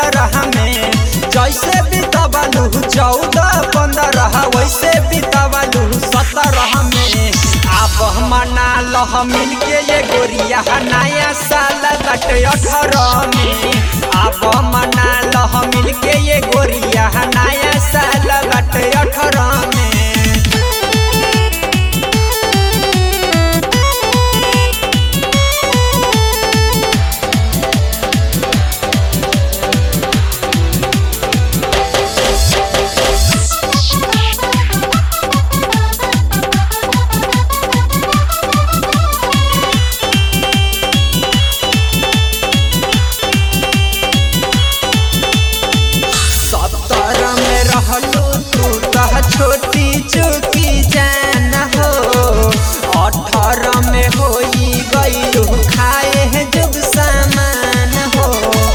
17 में। जैसे बितावलू 14-15 वैसे बितावलू 17 में। आप मना लह मिलके ये गोरिया नया साल बाटे 18 में। आप मना लह मिलके ये गोरिया नया साल बाटे 18 में। छोटी चुकी जान हो 18 में होई गईलू खाए है जब सामान हो।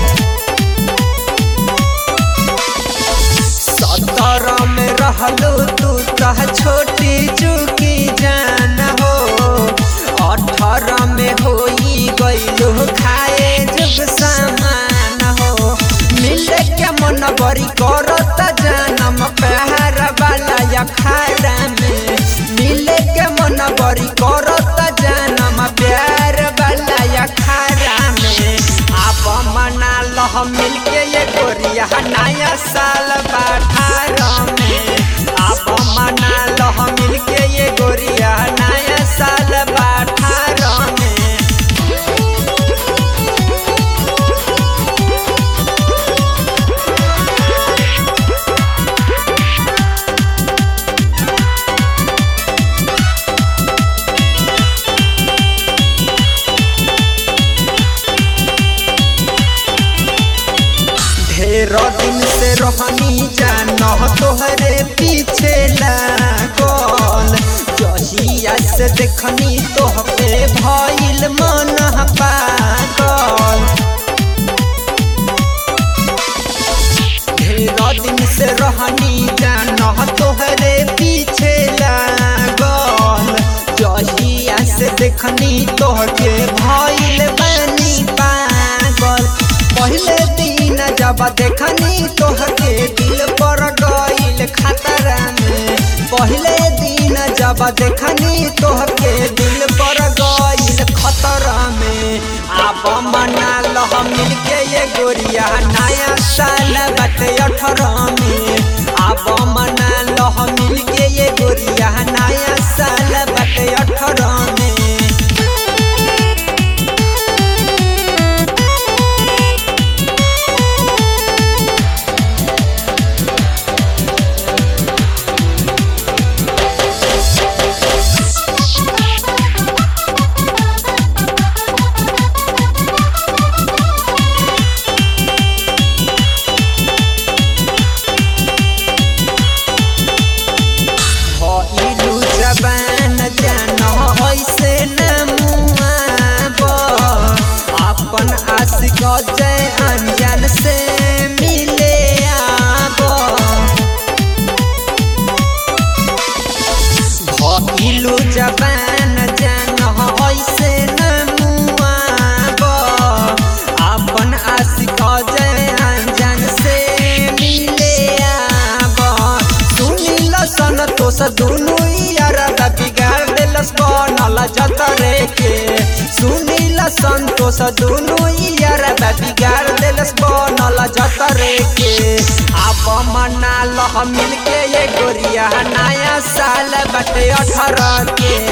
17 में रहलू तू तह छोटी चुकी जान हो 18 में होई गईलू खाए जब सामान हो। मिले के मन बड़ी करत जानम प्यार वाला अखाड़ा में। मिले के मन बड़ी करत जानम प्यार वाला अखाड़ा में। आप मना लह मिलके ये गोरिया नया साल 18 में। आप मना लह मिलके ये गोरिया नया साल 18 में। ढेर दिन से रहनी जान तोहरे पीछे लागल। जहिया से देखनी तोहके भइल मन पागल। ढेर दिन से रहनी जान तोहरे पीछे लागल। जहिया से देखनी तोहके भइल बनी पागल। पहले दिन जब देखनी तोहके दिल पर गइल खतरा में। पहले दिन जब देखनी तोहके दिल पर गइल खतरा में। आप मना लह मिलके ये गोरिया नया साल बाटे 18 में। आप मना लह मिलके ये गोरिया नया साल बाटे 18 में। जय अनजान से मिले आबो भइलू जबान जान ऐसे न मुआबो। अपन आशिक जय अनजान से मिले आबो। सुनील संतोष दुनू यारा बिगाड़ देलस बनल जतरे के। सुनील संतोष दुनू यार बिगाड़ देलस बनल जतरे के। आप मना लह मिलके ये गोरिया नया साल बाटे 18 के।